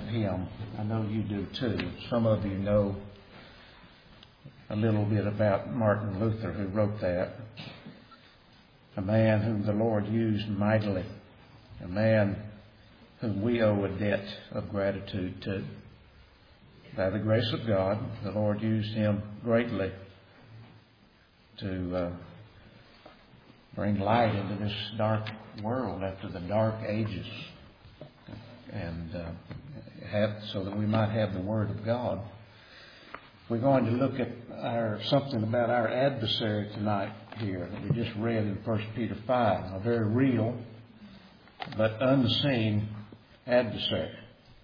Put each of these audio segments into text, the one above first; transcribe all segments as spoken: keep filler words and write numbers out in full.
him. I know you do too. Some of you know a little bit about Martin Luther, who wrote that. A man whom the Lord used mightily. A man whom we owe a debt of gratitude to. By the grace of God, the Lord used him greatly to uh, bring light into this dark world after the dark ages, and uh, have so that we might have the Word of God. We're going to look at our something about our adversary tonight here that we just read in First Peter five, a very real but unseen adversary,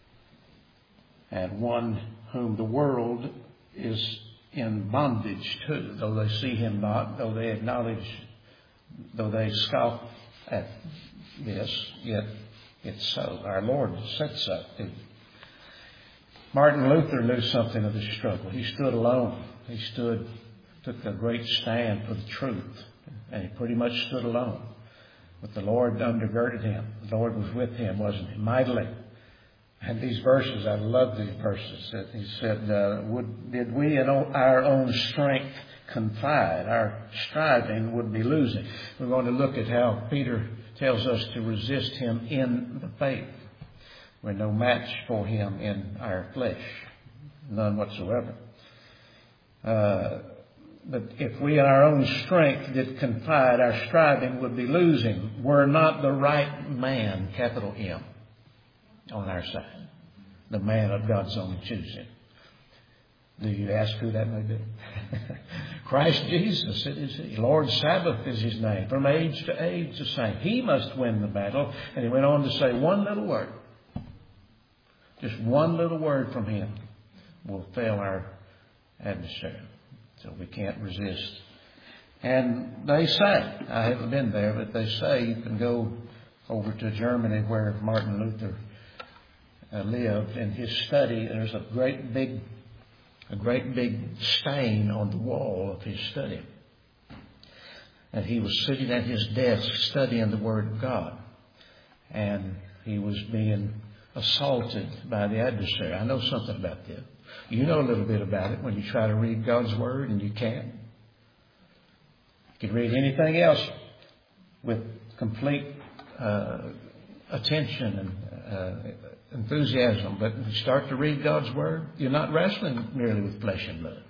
and one whom the world is in bondage to, though they see him not, though they acknowledge, though they scoff at this, yet it's so. Our Lord said so. Martin Luther knew something of this struggle. He stood alone. He stood, took a great stand for the truth, and he pretty much stood alone. But the Lord undergirded him. The Lord was with him, wasn't he? Mightily. And these verses, I love these verses. He said, uh, would, did we in our own strength confide, our striving would be losing. We're going to look at how Peter tells us to resist him in the faith. We're no match for him in our flesh. None whatsoever. Uh, but if we in our own strength did confide, our striving would be losing. We're not the right man, capital M, on our side. The man of God's own choosing. Do you ask who that may be? Christ Jesus, it is He. Lord Sabbath is His name. From age to age the same. He must win the battle. And He went on to say one little word. Just one little word from Him will fail our adversary. So we can't resist. And they say, I haven't been there, but they say you can go over to Germany where Martin Luther uh, lived. In his study, there's a great big A great big stain on the wall of his study. And he was sitting at his desk studying the Word of God. And he was being assaulted by the adversary. I know something about this. You know a little bit about it when you try to read God's Word and you can't. You can read anything else with complete uh, attention and uh, enthusiasm, but when you start to read God's Word, you're not wrestling merely with flesh and blood.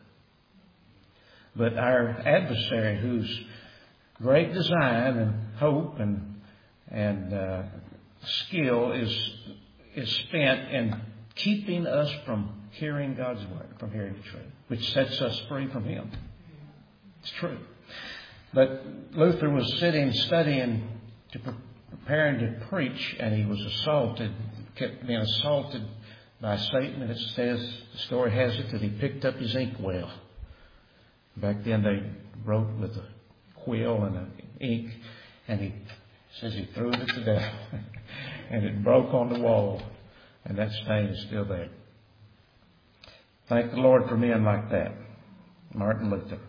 But our adversary, whose great design and hope and and uh, skill is is spent in keeping us from hearing God's Word, from hearing the truth, which sets us free from Him. It's true. But Luther was sitting, studying, to pre- preparing to preach, and he was assaulted. Kept being assaulted by Satan, and it says, the story has it, that he picked up his inkwell. Back then they wrote with a quill and an ink, and he says he threw it at the devil, and it broke on the wall, and that stain is still there. Thank the Lord for men like that. Martin Luther.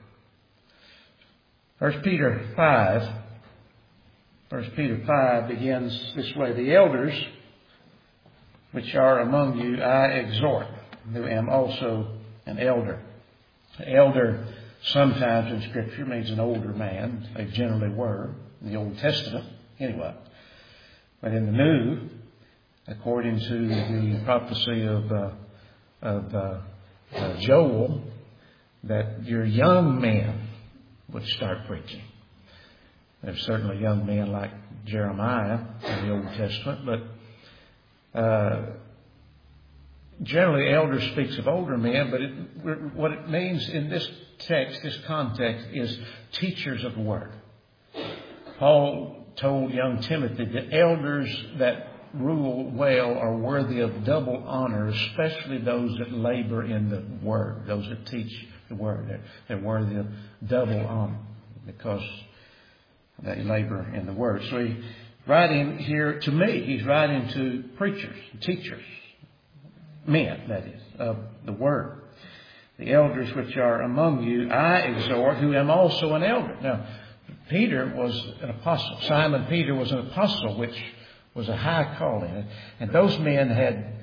First Peter five. First Peter five begins this way. The elders which are among you, I exhort, who am also an elder. An elder sometimes in Scripture means an older man. They generally were in the Old Testament, anyway. But in the New, according to the prophecy of, uh, of uh, uh, Joel, that your young men would start preaching. There's certainly young men like Jeremiah in the Old Testament, but Uh, generally, elder speaks of older men, but it, what it means in this text, this context, is teachers of the Word. Paul told young Timothy that elders that rule well are worthy of double honor, especially those that labor in the Word, those that teach the Word. They're, they're worthy of double honor because they labor in the Word. So he writing here to me, he's writing to preachers, teachers, men, that is, of the Word. The elders which are among you, I exhort, who am also an elder. Now, Peter was an apostle. Simon Peter was an apostle, which was a high calling. And those men had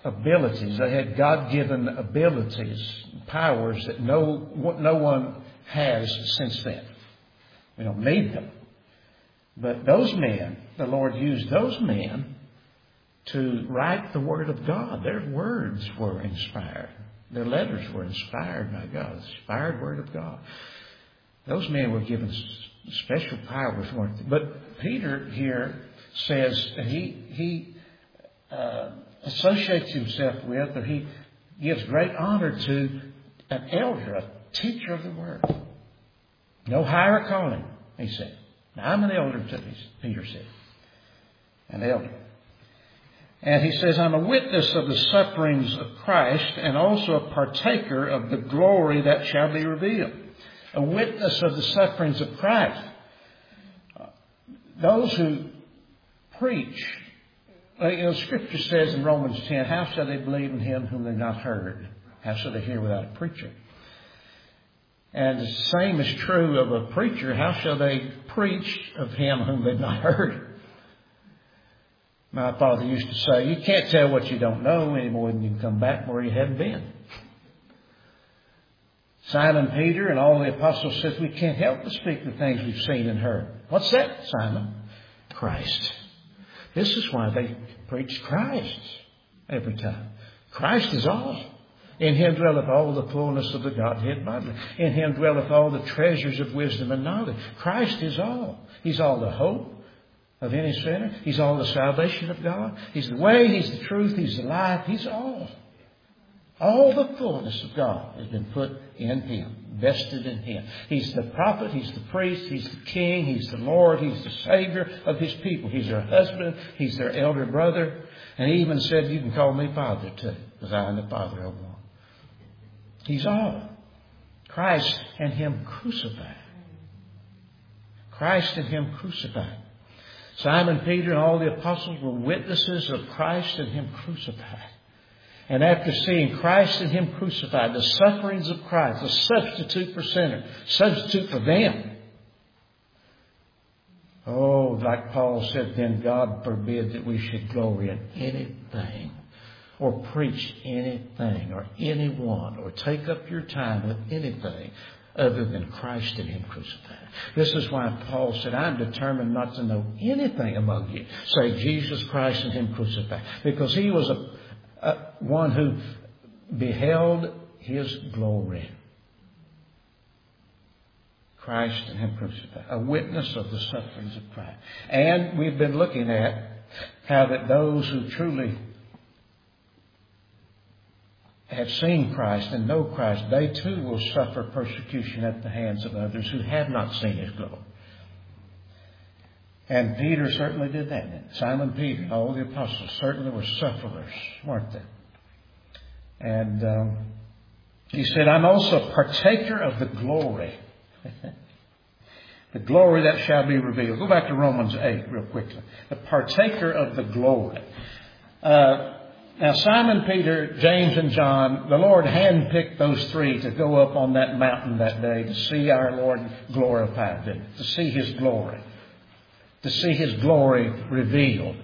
abilities. They had God-given abilities, powers that no, no one has since then. We don't need them. But those men, the Lord used those men to write the Word of God. Their words were inspired. Their letters were inspired by God. The inspired Word of God. Those men were given special powers, weren't they? But Peter here says that he, he uh, associates himself with, or he gives great honor to an elder, a teacher of the Word. No higher calling, he said. Now, I'm an elder to these, Peter said. An elder. And he says, I'm a witness of the sufferings of Christ and also a partaker of the glory that shall be revealed. A witness of the sufferings of Christ. Those who preach, you know, Scripture says in Romans ten, how shall they believe in Him whom they've not heard? How shall they hear without a preacher? And the same is true of a preacher. How shall they preach of Him whom they've not heard? My father used to say, you can't tell what you don't know any more than you can come back where you haven't been. Simon Peter and all the apostles said, we can't help but speak the things we've seen and heard. What's that, Simon? Christ. This is why they preach Christ every time. Christ is all. In Him dwelleth all the fullness of the Godhead bodily. In Him dwelleth all the treasures of wisdom and knowledge. Christ is all. He's all the hope of any sinner. He's all the salvation of God. He's the way. He's the truth. He's the life. He's all. All the fullness of God has been put in Him, vested in Him. He's the prophet. He's the priest. He's the king. He's the Lord. He's the Savior of His people. He's their husband. He's their elder brother. And He even said, you can call me Father too, because I and the Father are one. He's all. Christ and Him crucified. Christ and Him crucified. Simon Peter and all the apostles were witnesses of Christ and Him crucified. And after seeing Christ and Him crucified, the sufferings of Christ, the substitute for sinners, substitute for them. Oh, like Paul said, then God forbid that we should glory in anything, or preach anything, or anyone, or take up your time with anything other than Christ and Him crucified. This is why Paul said, I'm determined not to know anything among you save Jesus Christ and Him crucified. Because he was a, a one who beheld His glory. Christ and Him crucified. A witness of the sufferings of Christ. And we've been looking at how that those who truly have seen Christ and know Christ, they too will suffer persecution at the hands of others who have not seen His glory. And Peter certainly did that. Simon Peter and all the apostles certainly were sufferers, weren't they? And um, he said, I'm also a partaker of the glory. The glory that shall be revealed. Go back to Romans eight real quickly. The partaker of the glory. Uh, Now, Simon, Peter, James, and John, the Lord handpicked those three to go up on that mountain that day to see our Lord glorified, to see His glory, to see His glory revealed,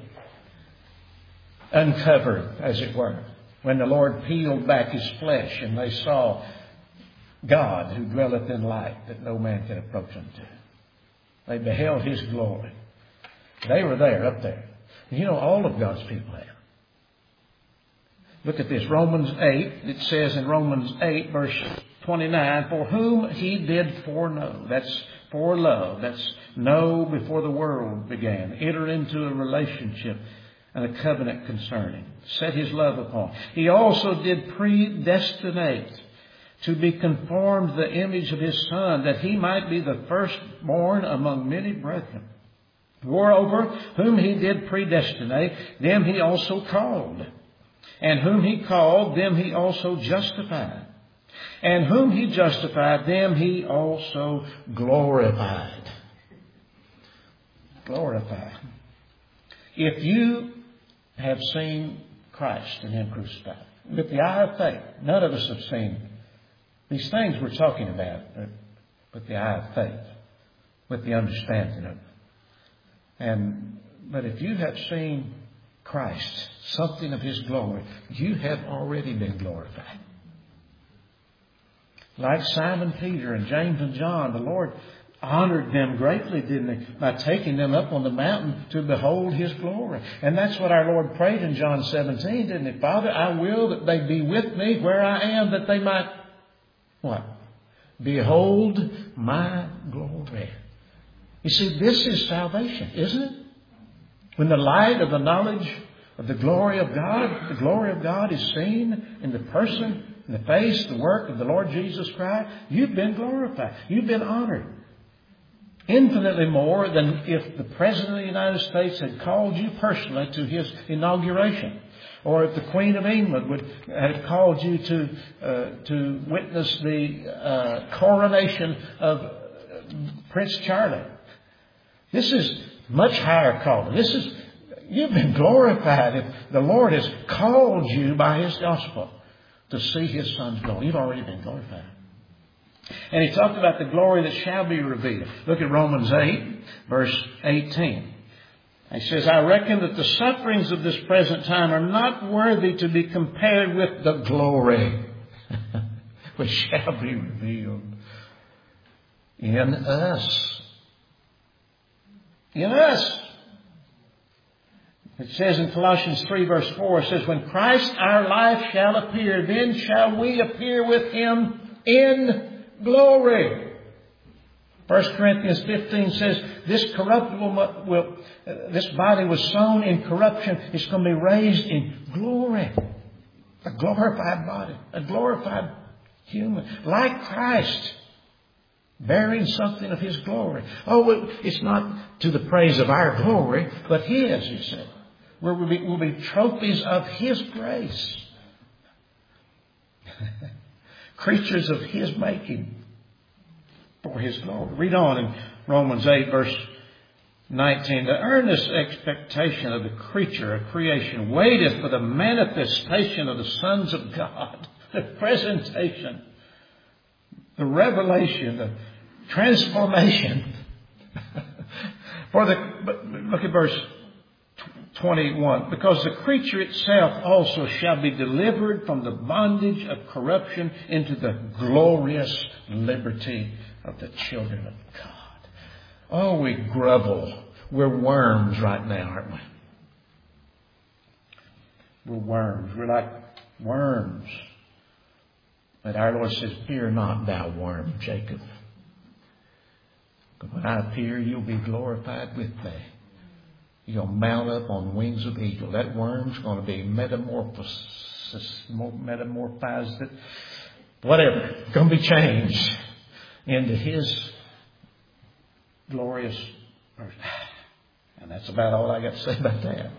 uncovered, as it were. When the Lord peeled back His flesh and they saw God who dwelleth in light that no man can approach unto. They beheld His glory. They were there, up there. You know, all of God's people have. Look at this, Romans eight. It says in Romans eight, verse twenty-nine, for whom He did foreknow. That's for love. That's know before the world began. Enter into a relationship and a covenant concerning. Set His love upon. He also did predestinate to be conformed to the image of His Son, that He might be the firstborn among many brethren. Moreover, whom He did predestinate, them He also called. And whom He called, them He also justified. And whom He justified, them He also glorified. Glorified. If you have seen Christ and Him crucified, with the eye of faith, none of us have seen these things we're talking about with the eye of faith, with the understanding of it. And, but if you have seen Christ, something of His glory, you have already been glorified. Like Simon Peter and James and John, the Lord honored them greatly, didn't He, by taking them up on the mountain to behold His glory. And that's what our Lord prayed in John seventeen, didn't He? Father, I will that they be with me where I am, that they might, what? Behold my glory. You see, this is salvation, isn't it? When the light of the knowledge of the glory of God, the glory of God is seen in the person, in the face, the work of the Lord Jesus Christ, you've been glorified. You've been honored. Infinitely more than if the President of the United States had called you personally to his inauguration. Or if the Queen of England would have called you to uh, to witness the uh, coronation of Prince Charlie. This is much higher calling. This is, you've been glorified if the Lord has called you by His gospel to see His Son's glory. You've already been glorified. And He talked about the glory that shall be revealed. Look at Romans eight, verse eighteen. He says, I reckon that the sufferings of this present time are not worthy to be compared with the glory which shall be revealed in us. In us. It says in Colossians three, verse four, it says, when Christ our life shall appear, then shall we appear with Him in glory. First Corinthians fifteen says, this corruptible will, uh, this body was sown in corruption. It's going to be raised in glory. A glorified body. A glorified human. Like Christ. Bearing something of His glory. Oh, it's not to the praise of our glory, but His, He said. We'll be, we'll be trophies of His grace. Creatures of His making. For His glory. Read on in Romans eight, verse nineteen. The earnest expectation of the creature, of creation, waiteth for the manifestation of the sons of God. The presentation, the revelation, the transformation. For the, look at verse twenty-one. Because the creature itself also shall be delivered from the bondage of corruption into the glorious liberty of the children of God. Oh, we grovel. We're worms right now, aren't we? We're worms. We're like worms. But our Lord says, fear not, thou worm, Jacob. When I appear, you'll be glorified with me. You'll mount up on wings of eagle. That worm's going to be metamorphosis, metamorphized, whatever. It's going to be changed into His glorious person. And that's about all I got to say about that.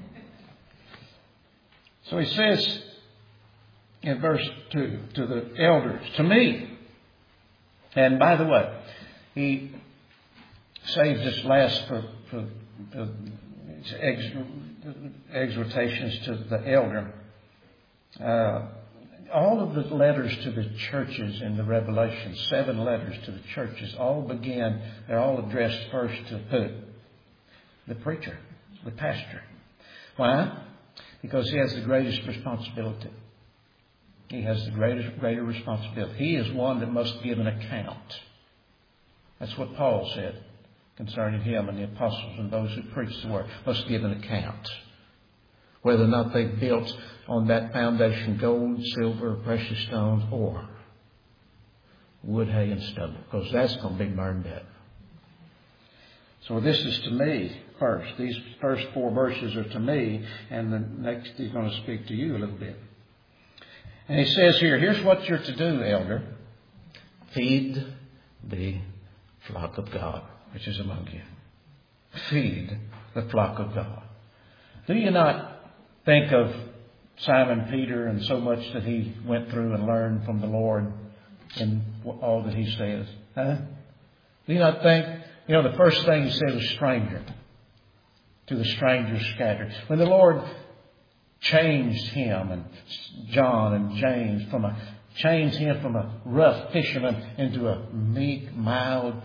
So he says in verse two, to the elders, to me. And by the way, he saves this last for, for, for ex, exhortations to the elder. Uh, all of the letters to the churches in the Revelation, seven letters to the churches, all begin, they're all addressed first to who? The preacher, the pastor. Why? Because he has the greatest responsibility. He has the greatest, greater responsibility. He is one that must give an account. That's what Paul said concerning him and the apostles and those who preach the word. Must give an account. Whether or not they built on that foundation gold, silver, precious stones, or wood, hay, and stubble. Because that's going to be burned up. So this is to me first. These first four verses are to me. And the next he's going to speak to you a little bit. And he says here, here's what you're to do, elder. Feed the flock of God, which is among you. Feed the flock of God. Do you not think of Simon Peter and so much that he went through and learned from the Lord in all that he says? Huh? Do you not think, you know, the first thing he said was stranger. To the strangers scattered. When the Lord changed him and John and James from a changed him from a rough fisherman into a meek, mild,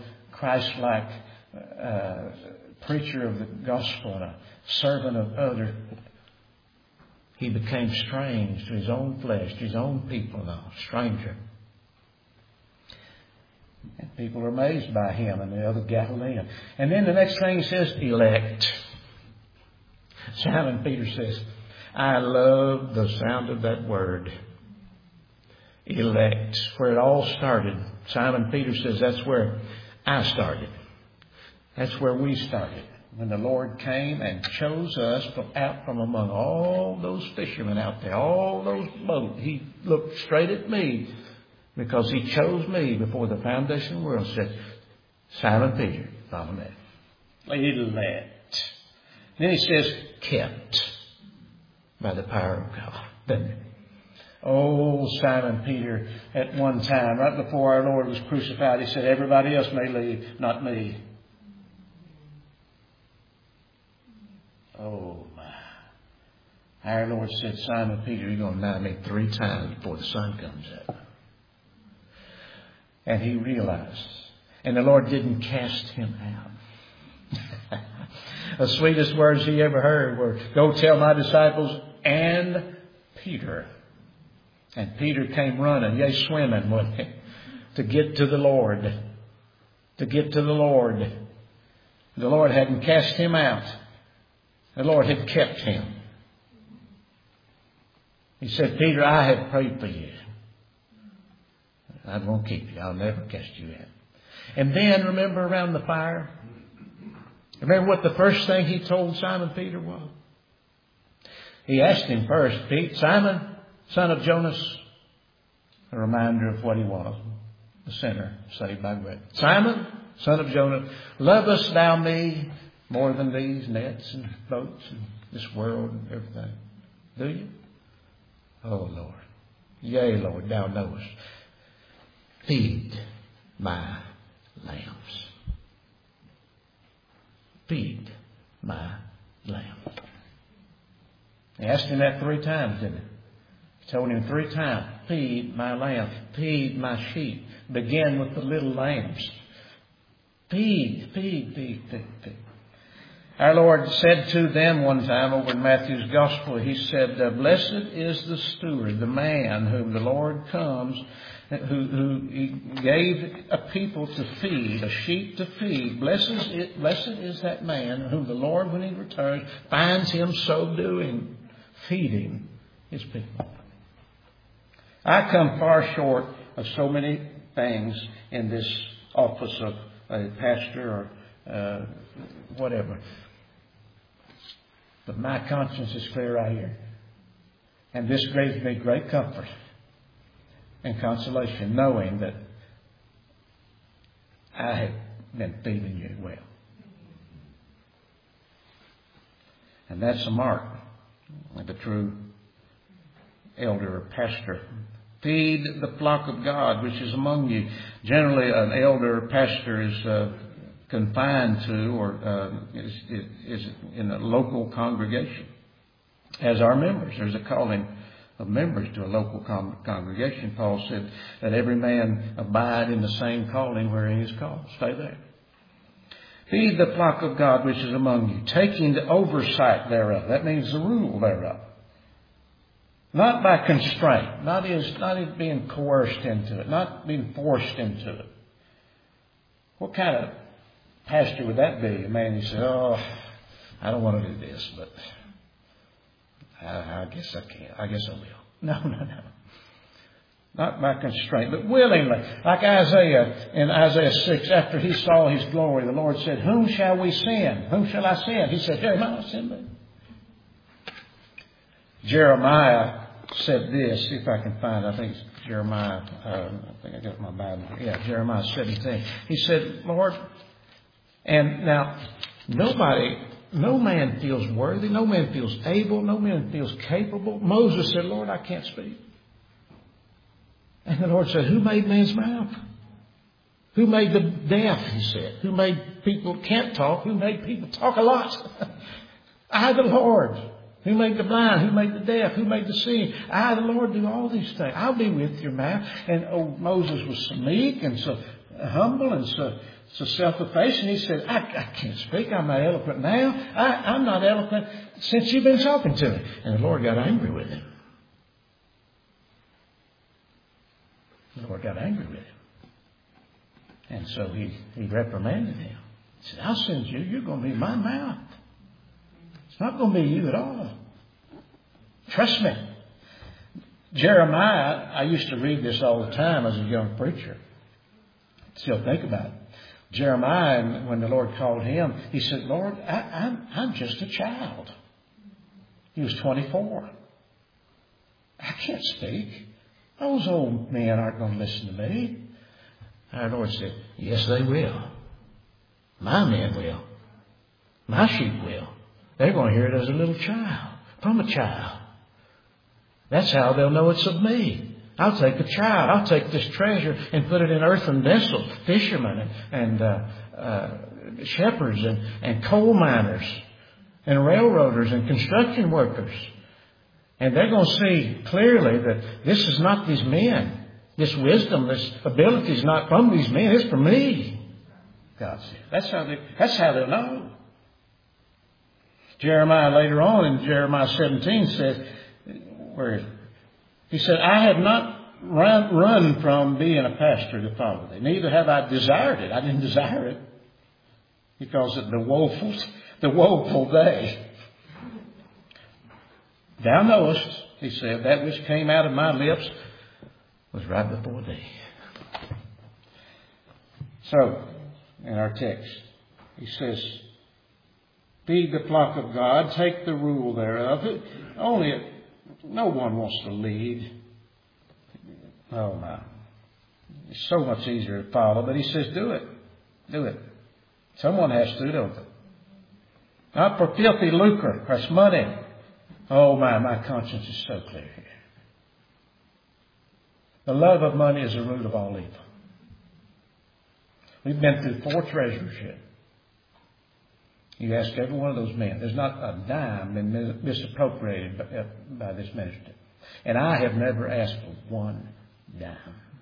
Christ-like uh, preacher of the gospel and a servant of other he became strange to his own flesh, to his own people now, stranger. And people are amazed by him and the other Galilean. And then the next thing he says, elect. Simon Peter says, I love the sound of that word. Elect. Where it all started. Simon Peter says, that's where I started. That's where we started. When the Lord came and chose us from out from among all those fishermen out there, all those boats, He looked straight at me because He chose me before the foundation of the world. Said, Simon Peter, follow me. Elect. Then He says, kept by the power of God. Doesn't He? Oh, Simon Peter, at one time, right before our Lord was crucified, he said, everybody else may leave, not me. Oh, my. Our Lord said, Simon Peter, you're going to deny me three times before the sun comes up. And he realized. And the Lord didn't cast him out. The sweetest words he ever heard were, go tell my disciples and Peter. And Peter came running, yea, swimming with him, to get to the Lord. To get to the Lord. The Lord hadn't cast him out. The Lord had kept him. He said, Peter, I have prayed for you. I won't keep you. I'll never cast you out. And then, remember around the fire? Remember what the first thing he told Simon Peter was? He asked him first, Pete, Simon, son of Jonas, a reminder of what he was, the sinner saved by grace. Simon, son of Jonas, lovest thou me more than these nets and boats and this world and everything? Do you? Oh, Lord. Yea, Lord, thou knowest. Feed my lambs. Feed my lambs. He asked him that three times, didn't he? He told him three times, feed my lambs, feed my sheep. Begin with the little lambs. Feed, feed, feed, feed, feed. Our Lord said to them one time over in Matthew's Gospel, He said, blessed is the steward, the man whom the Lord comes, who, who He gave a people to feed, a sheep to feed. Blessed is, blessed is that man whom the Lord, when He returns, finds him so doing, feeding His people. I come far short of so many things in this office of a pastor or uh, whatever. But my conscience is clear right here. And this gives me great comfort and consolation, knowing that I have been feeding you well. And that's a mark of the true elder or pastor. Feed the flock of God which is among you. Generally, an elder or pastor is uh, confined to or uh, is, is in a local congregation. As our members, there's a calling of members to a local con- congregation. Paul said that every man abide in the same calling wherein he is called. Stay there. Feed the flock of God which is among you, taking the oversight thereof. That means the rule thereof. Not by constraint, not as not as being coerced into it, not being forced into it. What kind of pastor would that be? A man who said, "Oh, I don't want to do this, but I, I guess I can. I guess I will." No, no, no. Not by constraint, but willingly. Like Isaiah in Isaiah six, after he saw his glory, the Lord said, "Whom shall we send? Whom shall I send?" He said, "Jeremiah, send me." Jeremiah said this, see if I can find it. I think it's Jeremiah, uh, I think I got my Bible. Yeah, Jeremiah seventeen. He said, Lord, and now nobody, no man feels worthy, no man feels able, no man feels capable. Moses said, Lord, I can't speak. And the Lord said, who made man's mouth? Who made the deaf, he said. Who made people can't talk? Who made people talk a lot? I, the Lord. Who made the blind? Who made the deaf? Who made the seeing? I, the Lord, do all these things. I'll be with your mouth. And oh, Moses was so meek and so humble and so so self-effacing. He said, I, I can't speak. I'm not eloquent now. I, I'm not eloquent since you've been talking to me. And the Lord got angry with him. The Lord got angry with him. And so he, he reprimanded him. He said, I'll send you. You're going to be my mouth. It's not going to be you at all. Trust me. Jeremiah, I used to read this all the time as a young preacher. Still think about it. Jeremiah, when the Lord called him, he said, Lord, I, I'm, I'm just a child. He was twenty-four. I can't speak. Those old men aren't going to listen to me. Our Lord said, yes, they will. My men will. My sheep will. They're going to hear it as a little child, from a child. That's how they'll know it's of me. I'll take a child. I'll take this treasure and put it in earthen vessels. Fishermen and, and uh, uh, shepherds and, and coal miners and railroaders and construction workers. And they're going to see clearly that this is not these men. This wisdom, this ability is not from these men. It's from me. God said. That's how they, that's how they'll know. Jeremiah later on in Jeremiah seventeen says, where he said, I have not run, run from being a pastor to follow thee. Neither have I desired it. I didn't desire it. Because of the woeful, the woeful day. Thou knowest, he said, that which came out of my lips was right before thee. So, in our text, he says, feed the flock of God, take the rule thereof. It, only it, no one wants to lead. Oh my. It's so much easier to follow, but he says, do it. Do it. Someone has to, don't they? Not for filthy lucre. That's money. Oh my, my conscience is so clear here. The love of money is the root of all evil. We've been through four treasures yet. You ask every one of those men. There's not a dime been misappropriated by, by this ministry. And I have never asked for one dime.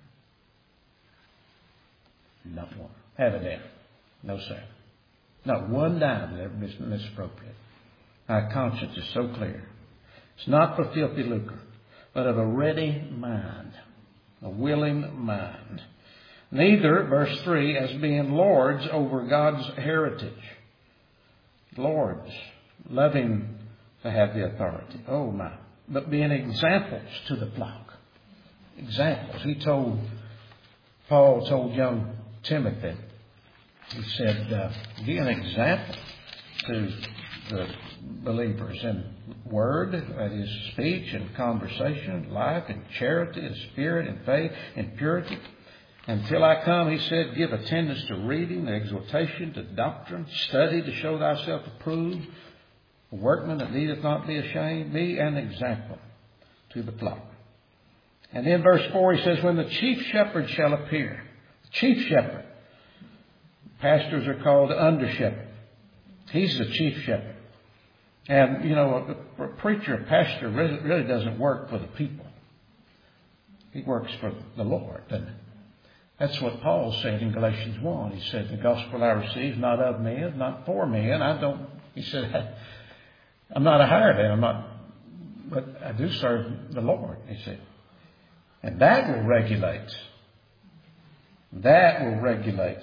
Not one. Have a dime. No, sir. Not one dime has ever been misappropriated. My conscience is so clear. It's not for filthy lucre, but of a ready mind, a willing mind. Neither, verse three, as being lords over God's heritage. Lords, loving to have the authority. Oh my. But being examples to the flock. Examples. He told, Paul told young Timothy, he said, uh, be an example to the believers in word, that is speech and conversation, life and charity and spirit and faith and purity. Until I come, he said, give attendance to reading, exhortation, to doctrine, study to show thyself approved, a workman that needeth not be ashamed, be an example to the flock. And in verse four he says, when the chief shepherd shall appear, the chief shepherd, pastors are called under shepherd. He's the chief shepherd. And, you know, a, a preacher, a pastor really, really doesn't work for the people. He works for the Lord, doesn't he? That's what Paul said in Galatians one. He said, the gospel I received, not of men, not for men. I don't, he said, I'm not a hired man. I'm not, but I do serve the Lord, he said. And that will regulate, that will regulate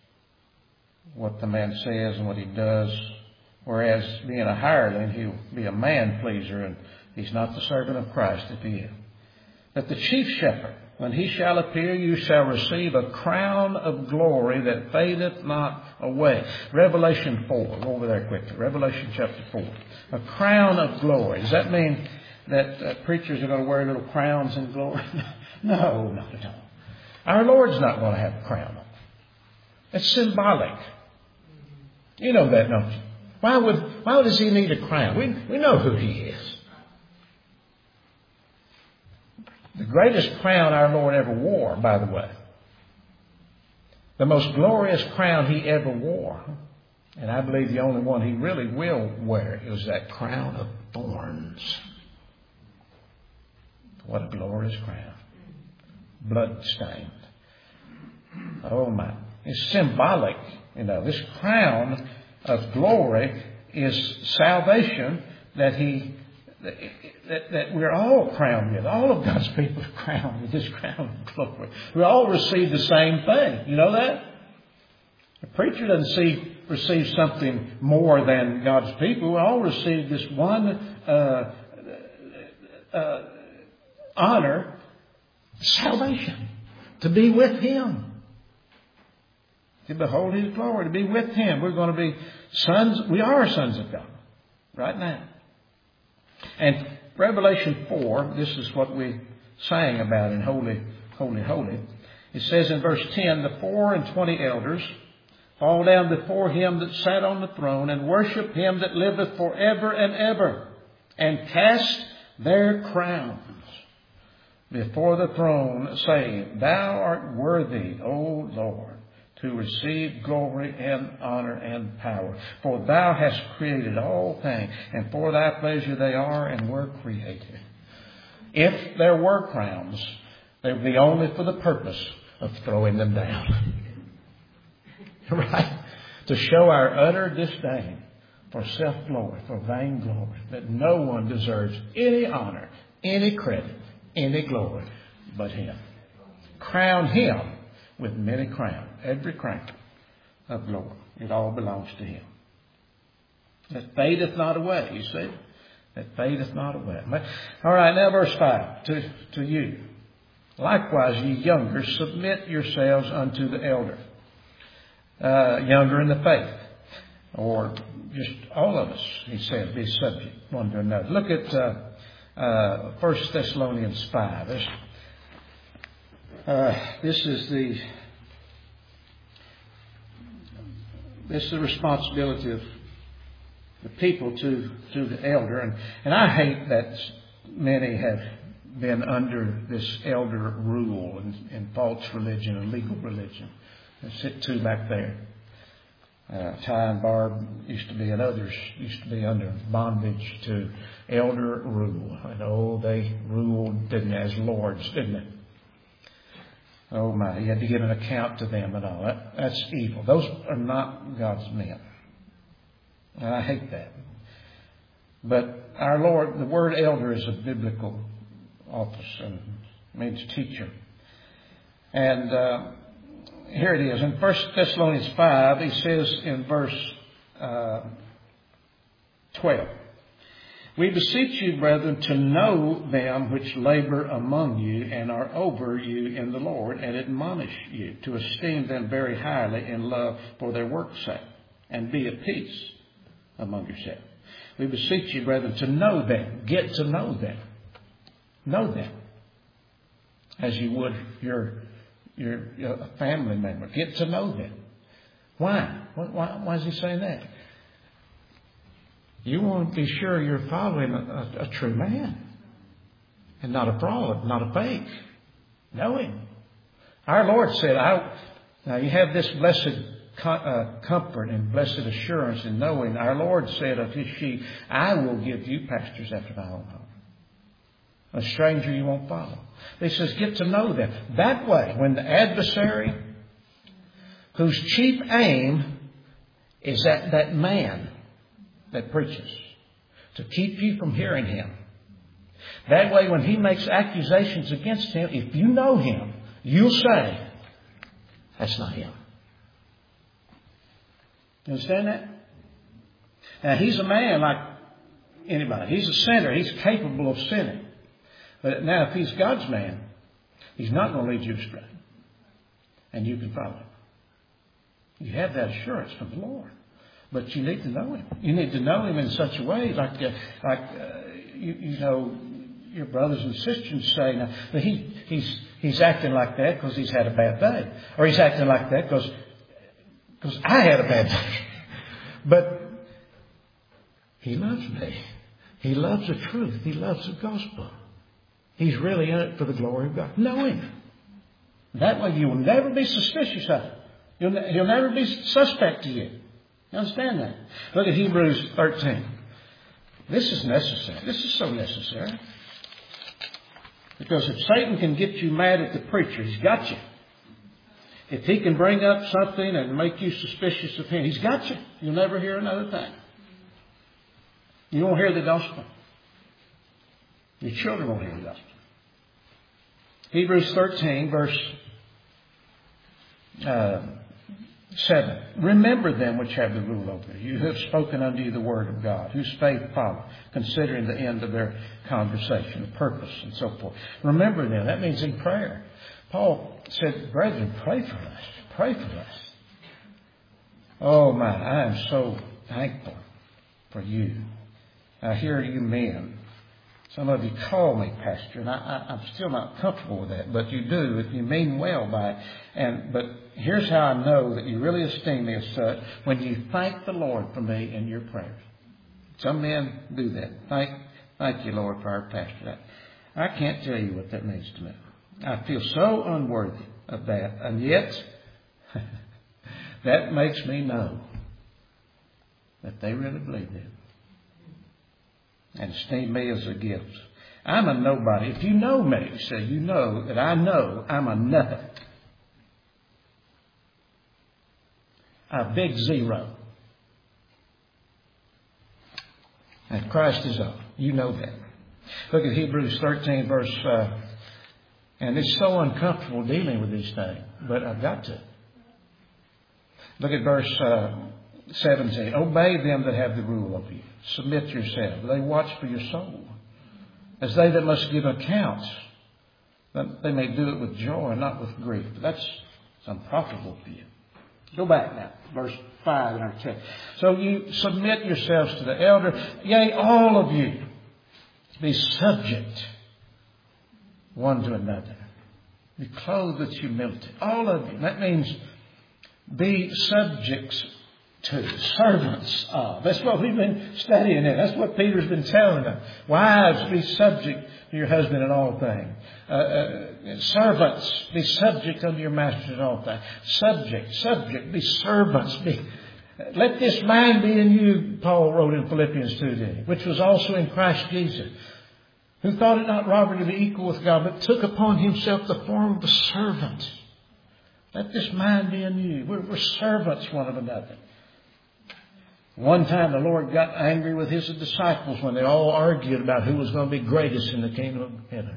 what the man says and what he does. Whereas being a hireling, he'll be a man pleaser, and he's not the servant of Christ if he is. But the chief shepherd, when he shall appear, you shall receive a crown of glory that fadeth not away. Revelation four. Go over there quickly. Revelation chapter four. A crown of glory. Does that mean that uh, preachers are going to wear little crowns in glory? No, not at all. Our Lord's not going to have a crown on. It's symbolic. You know that, don't you? Why would, why does he need a crown? We, we know who he is. The greatest crown our Lord ever wore, by the way. The most glorious crown he ever wore. And I believe the only one he really will wear is that crown of thorns. What a glorious crown. Blood stained. Oh my. is symbolic. You know, this crown of glory is salvation that He that, that we're all crowned with. All of God's people are crowned with this crown of glory. We all receive the same thing. You know that? The preacher doesn't see, receive something more than God's people. We all receive this one uh, uh, honor, salvation, to be with Him. To behold His glory, to be with Him. We're going to be sons. We are sons of God right now. And Revelation four, this is what we sang about in Holy, Holy, Holy. It says in verse ten, the four and twenty elders fall down before Him that sat on the throne and worship Him that liveth forever and ever, and cast their crowns before the throne, saying, Thou art worthy, O Lord, to receive glory and honor and power. For Thou hast created all things, and for Thy pleasure they are and were created. If there were crowns, they would be only for the purpose of throwing them down. Right? To show our utter disdain for self-glory, for vain glory, that no one deserves any honor, any credit, any glory but Him. Crown Him with many crowns. Every crown of glory. It all belongs to Him. That fadeth not away, you see. That fadeth not away. All right, now verse five. To, to you. Likewise, ye younger, submit yourselves unto the elder. Uh, younger in the faith. Or just all of us, he said, be subject one to another. Look at uh, uh, First Thessalonians five. This, uh, this is the This is the responsibility of the people to, to the elder. And, and I hate that many have been under this elder rule and, and false religion and legal religion. There's sit two back there. Uh, Ty and Barb used to be, and others used to be under bondage to elder rule. And oh, they ruled, didn't they, as lords, didn't they? Oh my, you had to give an account to them and all. That, that's evil. Those are not God's men. And I hate that. But our Lord, the word elder is a biblical office and means teacher. And uh, here it is. In First Thessalonians five, he says in verse uh, twelve, We beseech you, brethren, to know them which labor among you and are over you in the Lord, and admonish you to esteem them very highly in love for their work's sake, and be at peace among yourselves. We beseech you, brethren, to know them. Get to know them. Know them. As you would your, your, your family member. Get to know them. Why? Why, why is he saying that? You want to be sure you're following a, a, a true man. And not a fraud, not a fake. Know Him. Our Lord said, I, now you have this blessed com, uh, comfort and blessed assurance in knowing. Our Lord said of His sheep, I will give you pastors after my own heart. A stranger you won't follow. He says, get to know them. That way, when the adversary, whose chief aim is that, that man that preaches, to keep you from hearing him. That way, when he makes accusations against him, if you know him, you'll say, that's not him. You understand that? Now, he's a man like anybody. He's a sinner. He's capable of sinning. But now, if he's God's man, he's not going to lead you astray. And you can follow him. You have that assurance from the Lord. But you need to know Him. You need to know Him in such a way, like uh, like uh, you, you know, your brothers and sisters say, now, but he he's he's acting like that because he's had a bad day, or he's acting like that because because I had a bad day. But he loves me. He loves the truth. He loves the gospel. He's really in it for the glory of God. Know Him. That way, you will never be suspicious of it. You'll, he'll never be suspect to you. You understand that? Look at Hebrews thirteen. This is necessary. This is so necessary. Because if Satan can get you mad at the preacher, he's got you. If he can bring up something and make you suspicious of him, he's got you. You'll never hear another thing. You won't hear the gospel. Your children won't hear the gospel. Hebrews thirteen, verse uh, seven. Remember them which have the rule over you, who have spoken unto you the word of God, whose faith follow, considering the end of their conversation, purpose, and so forth. Remember them. That means in prayer. Paul said, brethren, pray for us. Pray for us. Oh my, I am so thankful for you. I hear you men. Some of you call me pastor, and I, I, I'm still not comfortable with that, but you do, if you mean well by it. And but here's how I know that you really esteem me as such: when you thank the Lord for me in your prayers. Some men do that. Thank, thank you, Lord, for our pastor. I, I can't tell you what that means to me. I feel so unworthy of that, and yet that makes me know that they really believe it and esteem me as a gift. I'm a nobody. If you know me, so you know that I know I'm a nothing. A big zero. And Christ is all. You know that. Look at Hebrews thirteen, verse... Uh, and it's so uncomfortable dealing with these things, but I've got to. Look at verse uh, seventeen. Obey them that have the rule over you. Submit yourselves. They watch for your soul, as they that must give accounts, that they may do it with joy and not with grief. But that's unprofitable for you. Go back now, verse five in our text. So you submit yourselves to the elder. Yea, all of you, be subject one to another. Be clothed with humility. All of you. That means be subjects to, servants of. That's what we've been studying in. That's what Peter's been telling them. Wives, be subject to your husband in all things. Uh, uh, servants, be subject unto your masters in all things. Subject, subject, be servants. Be, let this mind be in you, Paul wrote in Philippians two, didn't he? Which was also in Christ Jesus, who thought it not robbery to be equal with God, but took upon himself the form of a servant. Let this mind be in you. We're, we're servants one of another. One time the Lord got angry with his disciples when they all argued about who was going to be greatest in the kingdom of heaven.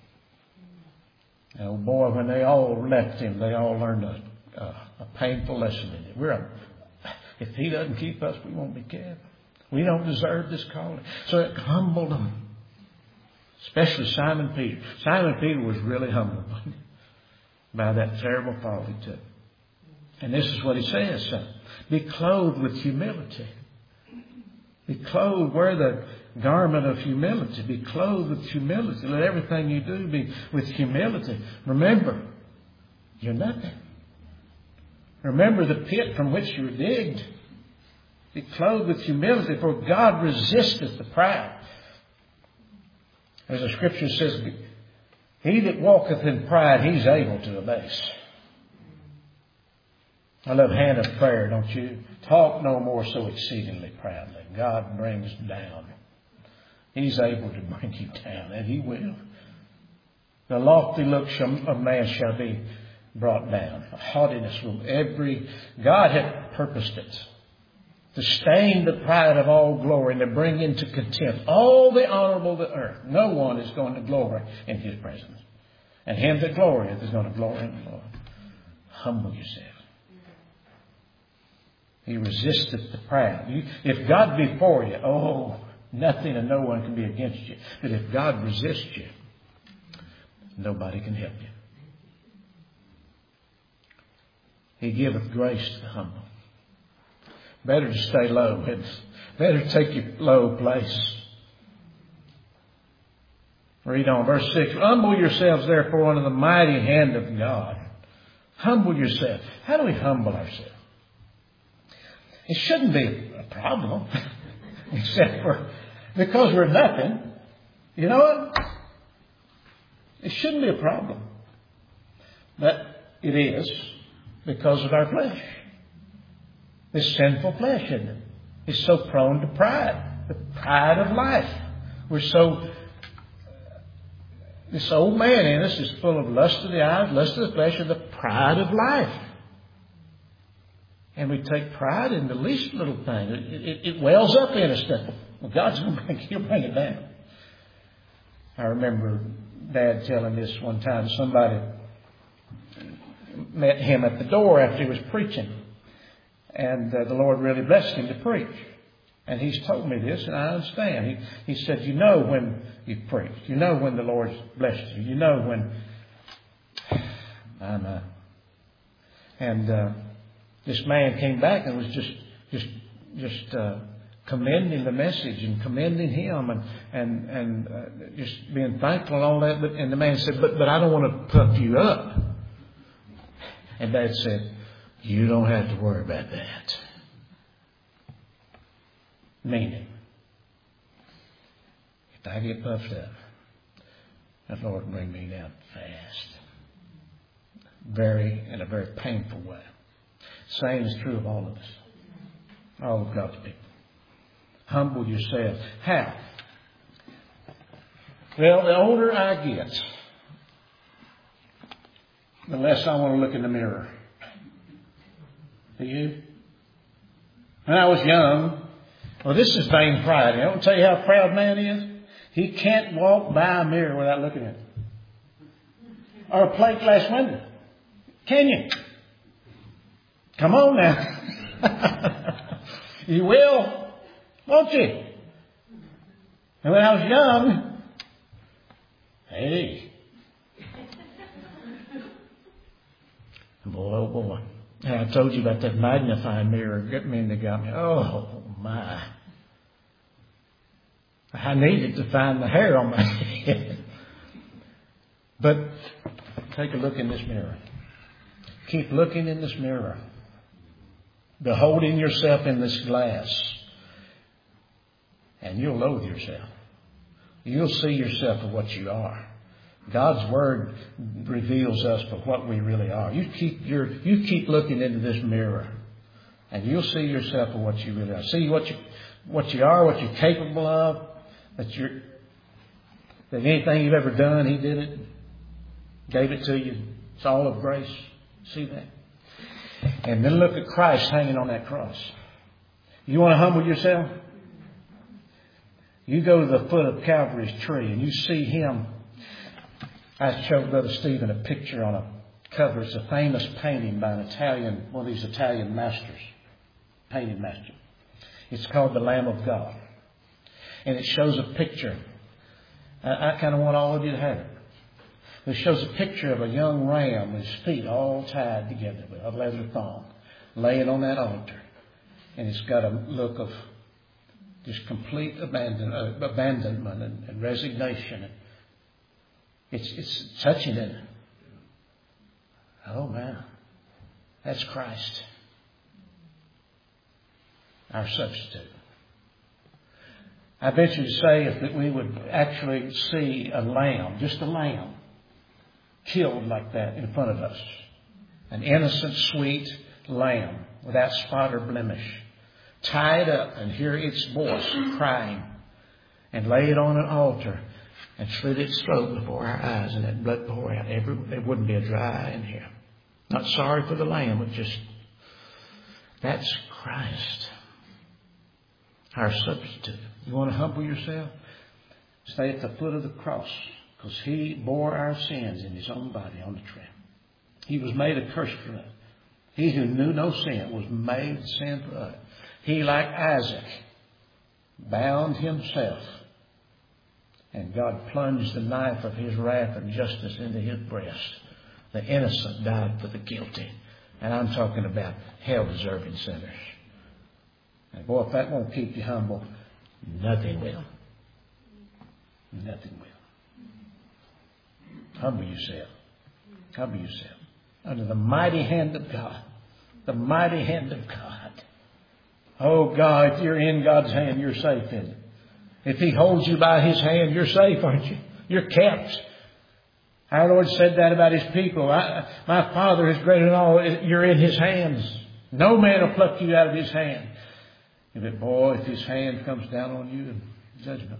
And oh boy, when they all left him, they all learned a, a, a painful lesson in it. We're a, if he doesn't keep us, we won't be kept. We don't deserve this calling. So it humbled them. Especially Simon Peter. Simon Peter was really humbled by that terrible fall he took. And this is what he says, son. Be clothed with humility. Be clothed, wear the garment of humility. Be clothed with humility. Let everything you do be with humility. Remember, you're nothing. Remember the pit from which you were digged. Be clothed with humility, for God resisteth the proud. As the scripture says, he that walketh in pride, he's able to abase. I love hand of prayer, don't you? Talk no more so exceedingly proudly. God brings down. He's able to bring you down, and he will. The lofty looks of man shall be brought down. Haughtiness will every... God hath purposed it to stain the pride of all glory and to bring into contempt all the honorable of the earth. No one is going to glory in his presence. And him that glorieth is going to glory in the Lord. Humble yourself. He resisteth the proud. You, if God be for you, oh, nothing and no one can be against you. But if God resists you, nobody can help you. He giveth grace to the humble. Better to stay low. It's better to take your low place. Read on, verse six. Humble yourselves, therefore, under the mighty hand of God. Humble yourself. How do we humble ourselves? It shouldn't be a problem, except for because we're nothing. You know what? It shouldn't be a problem. But it is because of our flesh. This sinful flesh, isn't it? It's so prone to pride. The pride of life. We're so... This old man in us is full of lust of the eyes, lust of the flesh, and the pride of life. And we take pride in the least little thing. It, it, it wells up in us. That, well, God's going to bring, He'll bring it down. I remember Dad telling this one time. Somebody met him at the door after he was preaching. And uh, the Lord really blessed him to preach. And he's told me this, and I understand. He, he said, you know when you've preached. You know when the Lord's blessed you. You know when... I know. And uh, this man came back and was just just just uh, commending the message and commending him and and and uh, just being thankful and all that. But, and the man said, but but I don't want to puff you up. And Dad said, you don't have to worry about that. Meaning, if I get puffed up, the Lord will bring me down fast. Very, in a very painful way. Same is true of all of us. All of God's people. Humble yourself. How? Well, the older I get, the less I want to look in the mirror. Do you? When I was young, well, this is vain pride. I want to tell you how a proud man is. He can't walk by a mirror without looking at it. Or a plate glass window. Can you? Come on now. You will, won't you? And when I was young, hey. Boy, oh boy. And I told you about that magnifying mirror. Get me in the got me. Oh my. I needed to find the hair on my head. But take a look in this mirror. Keep looking in this mirror. Beholding yourself in this glass. And you'll loathe yourself. You'll see yourself for what you are. God's Word reveals us for what we really are. You keep your, you keep looking into this mirror. And you'll see yourself for what you really are. See what you, what you are, what you're capable of. That you're, that anything you've ever done, He did it. Gave it to you. It's all of grace. See that? And then look at Christ hanging on that cross. You want to humble yourself? You go to the foot of Calvary's tree and you see Him. I showed Brother Stephen a picture on a cover. It's a famous painting by an Italian, one of these Italian masters, painting master. It's called The Lamb of God. And it shows a picture. I, I kind of want all of you to have it. It shows a picture of a young ram with his feet all tied together with a leather thong, laying on that altar. And it's got a look of just complete abandon, uh, abandonment and, and resignation. It's, it's touching it. Oh, man. That's Christ. Our substitute. I venture to say if that we would actually see a lamb, just a lamb, killed like that in front of us. An innocent, sweet lamb without spot or blemish. Tied up and hear its voice crying. And lay it on an altar and slit its throat before our eyes and that blood pour out. Every, there wouldn't be a dry eye in here. Not sorry for the lamb, but just, that's Christ. Our substitute. You want to humble yourself? Stay at the foot of the cross. Because He bore our sins in His own body on the tree. He was made a curse for us. He who knew no sin was made sin for us. He, like Isaac, bound himself. And God plunged the knife of His wrath and justice into His breast. The innocent died for the guilty. And I'm talking about hell-deserving sinners. And boy, if that won't keep you humble, nothing will. Nothing will. Humble yourself. Humble yourself. Under the mighty hand of God. The mighty hand of God. Oh God, if you're in God's hand, you're safe in it. If He holds you by His hand, you're safe, aren't you? You're kept. Our Lord said that about His people. I, my Father is greater than all. You're in His hands. No man will pluck you out of His hand. If it, boy, if His hand comes down on you in judgment,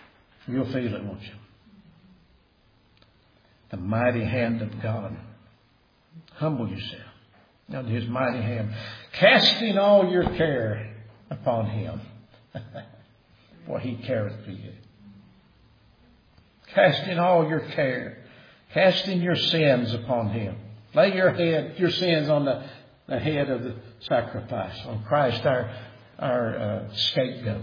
you'll feel it, won't you? The mighty hand of God. Humble yourself under His mighty hand, casting all your care upon Him. For He careth for you. Casting all your care, casting your sins upon Him. Lay your head, your sins on the, the head of the sacrifice, on Christ, our our uh, scapegoat.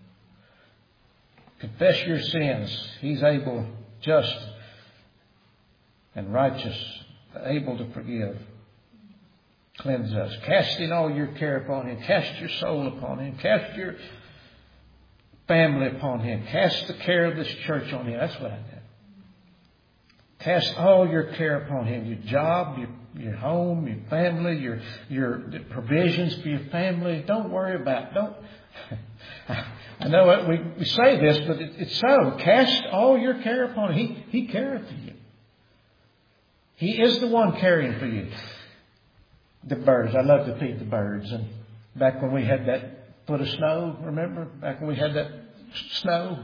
Confess your sins. He's able, just, and righteous, able to forgive. Cleanse us. Casting all your care upon Him. Cast your soul upon Him. Cast your family upon Him. Cast the care of this church on Him. That's what I did. Cast all your care upon Him. Your job, your, your home, your family, your, your provisions for your family. Don't worry about it. Don't. I know it, we, we say this, but it, it's so. Cast all your care upon Him. He, he careth for you. He is the one caring for you. The birds. I love to feed the birds. And back when we had that foot of snow, remember? Back when we had that snow,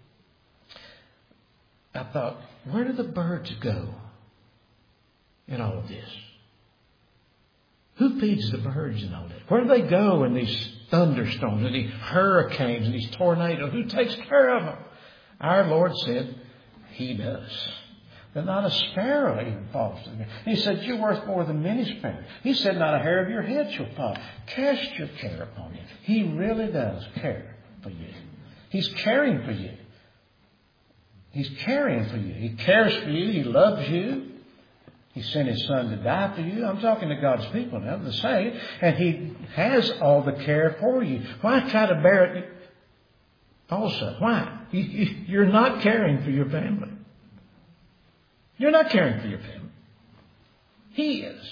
I thought, where do the birds go in all of this? Who feeds the birds in all that? Where do they go in these thunderstorms and these hurricanes and these tornadoes? Who takes care of them? Our Lord said, He does. That not a sparrow even falls to the ground. He said, you're worth more than many sparrows. He said, not a hair of your head shall fall. Cast your care upon Him. He really does care for you. He's caring for you. He's caring for you. He cares for you. He loves you. He sent His Son to die for you. I'm talking to God's people now, the saved. And He has all the care for you. Why try to bear it also? Why? You're not caring for your family. You're not caring for your family. He is.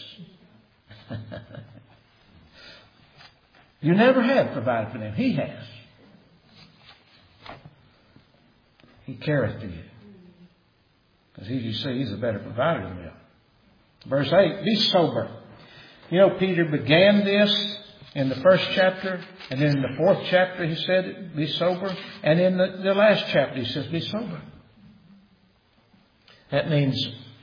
You never have provided for them. He has. He careth for you. Because He, you see, He's a better provider than them. Verse eight, be sober. You know, Peter began this in the first chapter. And then in the fourth chapter, he said, be sober. And in the, the last chapter, he says, be sober. That means,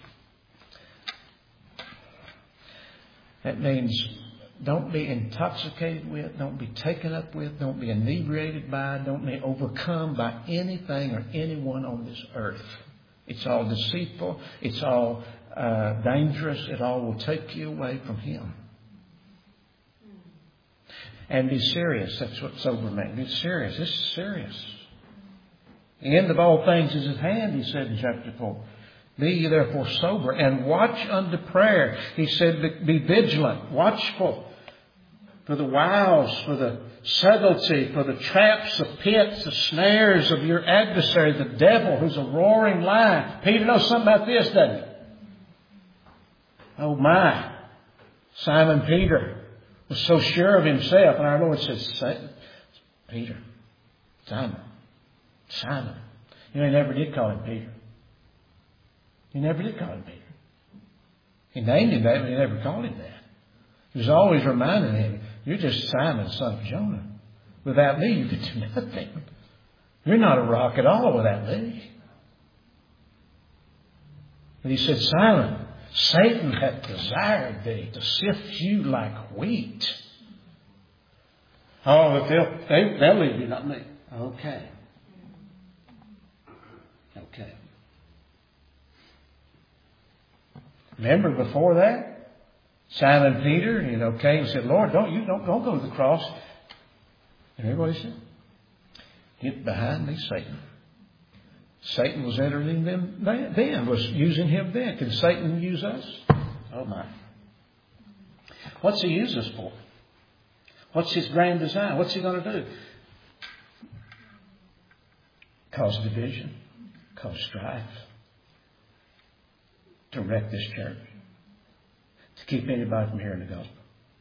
that means don't be intoxicated with, don't be taken up with, don't be inebriated by, don't be overcome by anything or anyone on this earth. It's all deceitful. It's all uh, dangerous. It all will take you away from Him. And be serious. That's what sober means. Be serious. This is serious. The end of all things is at hand, he said in chapter four. Be ye therefore sober and watch unto prayer. He said, be vigilant, watchful for the wiles, for the subtlety, for the traps, the pits, the snares of your adversary, the devil, who's a roaring lion. Peter knows something about this, doesn't he? Oh my. Simon Peter was so sure of himself. And our Lord says, Peter, Simon, Simon. You know, He never did call him Peter. He never did call him Peter. He named him that, but He never called him that. He was always reminding him, you're just Simon, son of Jonah. Without me, you could do nothing. You're not a rock at all without me. But He said, Simon, Satan hath desired thee to sift you like wheat. Oh, but they'll, they, they'll leave you, not me. Okay. Okay. Remember before that, Simon Peter, you know, came and said, Lord, don't you don't, don't go to the cross. And remember what he said? Get behind me, Satan. Satan was entering them then, was using him then. Can Satan use us? Oh my. What's he use us for? What's his grand design? What's he going to do? Cause division, cause strife, to wreck this church, to keep anybody from hearing the gospel.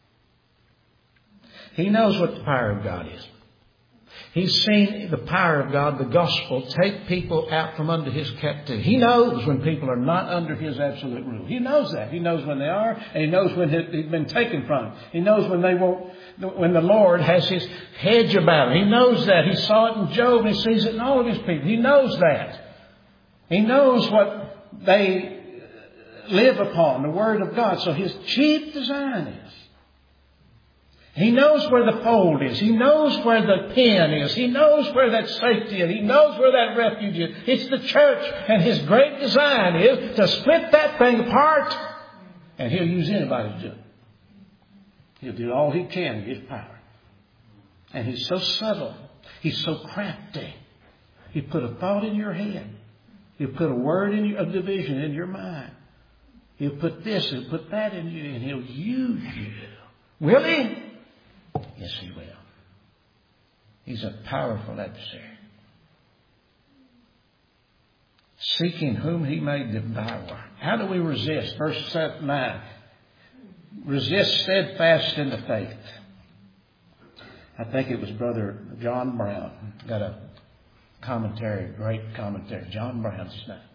He knows what the power of God is. He's seen the power of God, the gospel, take people out from under His captivity. He knows when people are not under His absolute rule. He knows that. He knows when they are, and He knows when they've been taken from Him. He knows when they won't, when the Lord has His hedge about them. He knows that. He saw it in Job, and He sees it in all of His people. He knows that. He knows what they live upon, the Word of God. So his chief design is, he knows where the fold is. He knows where the pen is. He knows where that safety is. He knows where that refuge is. It's the church. And his great design is to split that thing apart. And he'll use anybody to do it. He'll do all he can in his power. And he's so subtle. He's so crafty. He put a thought in your head. He'll put a word in your, a division in your mind. He'll put this, he'll put that in you, and he'll use you. Will he? Yes, he will. He's a powerful adversary, seeking whom he may devour. How do we resist? Verse nine. Resist steadfast in the faith. I think it was Brother John Brown. Got a commentary, great commentary. John Brown's his name.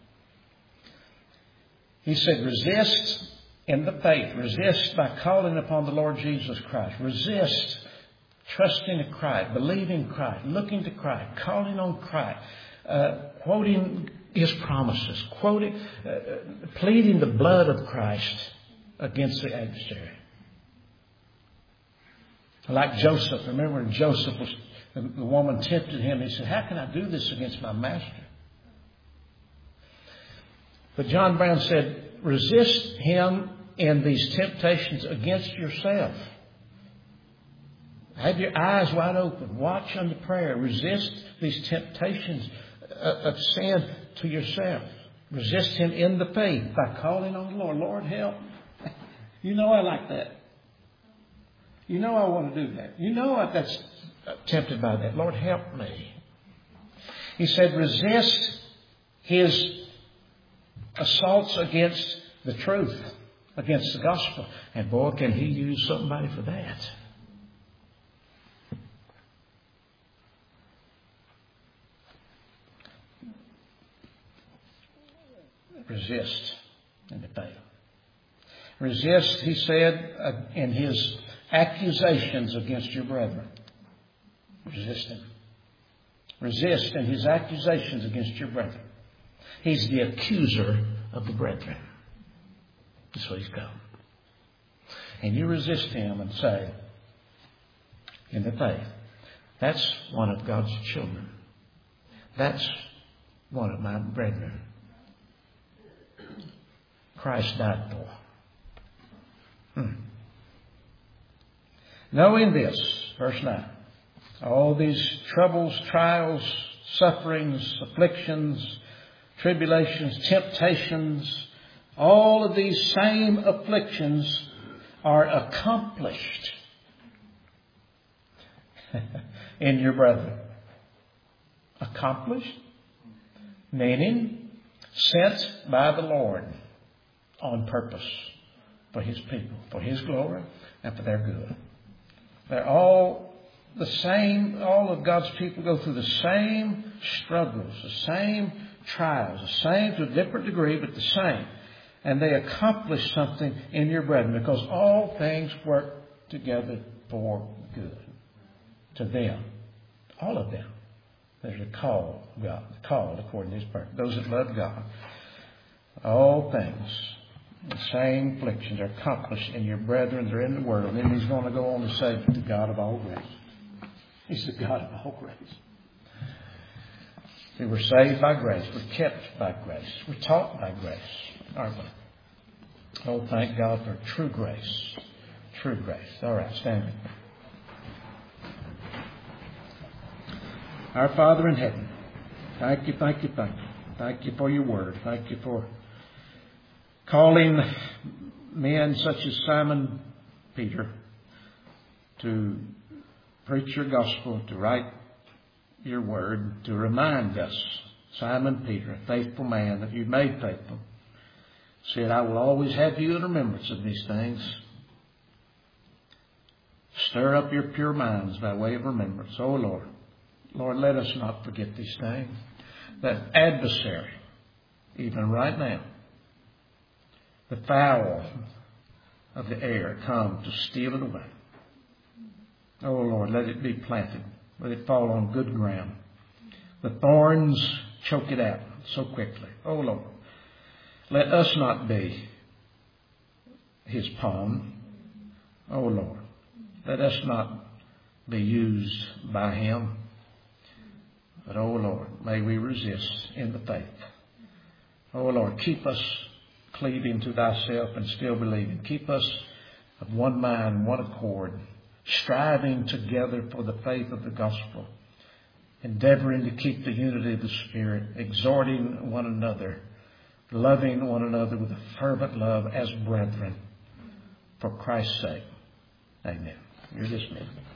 He said, resist in the faith. Resist by calling upon the Lord Jesus Christ. Resist trusting in Christ, believing Christ, looking to Christ, calling on Christ, uh, quoting his promises, quoting, uh, pleading the blood of Christ against the adversary. Like Joseph. Remember when Joseph was, the, the woman tempted him. He said, how can I do this against my master? But John Brown said, resist him in these temptations against yourself. Have your eyes wide open. Watch unto prayer. Resist these temptations of sin to yourself. Resist him in the faith by calling on the Lord. Lord, help. You know I like that. You know I want to do that. You know I, that's tempted by that. Lord, help me. He said, resist his assaults against the truth, against the gospel. And boy, can he use somebody for that. Resist in the faith. Resist, he said, uh, in his accusations against your brethren. Resist him. Resist in his accusations against your brethren. He's the accuser of the brethren. That's what he's called. And you resist him and say, in the faith, that's one of God's children. That's one of my brethren. Christ died for. Hmm. Knowing this, verse nine, all these troubles, trials, sufferings, afflictions, tribulations, temptations, all of these same afflictions are accomplished in your brethren. Accomplished, meaning sent by the Lord on purpose for his people, for his glory and for their good. They're all the same. All of God's people go through the same struggles, the same trials, the same to a different degree, but the same. And they accomplish something in your brethren because all things work together for good. To them. All of them. There's a call of God. Called according to his purpose. Those that love God. All things. The same afflictions are accomplished in your brethren. They're in the world. And then he's going to go on to say, the God of all grace. He's the God of all grace. We were saved by grace. We're kept by grace. We're taught by grace, aren't we? Oh, thank God for true grace. True grace. All right, stand. Our Father in heaven, thank you, thank you, thank you. Thank you for your word. Thank you for calling men such as Simon Peter to preach your gospel, to write your word, to remind us, Simon Peter, a faithful man that you made faithful, said, I will always have you in remembrance of these things. Stir up your pure minds by way of remembrance. Oh, Lord. Lord, let us not forget these things. That adversary, even right now, the fowl of the air come to steal it away. Oh, Lord, let it be planted. Let it fall on good ground. The thorns choke it out so quickly. Oh, Lord, let us not be his palm. Oh Lord, let us not be used by him. But oh Lord, may we resist in the faith. Oh Lord, keep us cleaving to thyself and still believing. Keep us of one mind, one accord, striving together for the faith of the gospel, endeavoring to keep the unity of the Spirit, exhorting one another, loving one another with a fervent love as brethren, for Christ's sake. Amen. You're dismissed.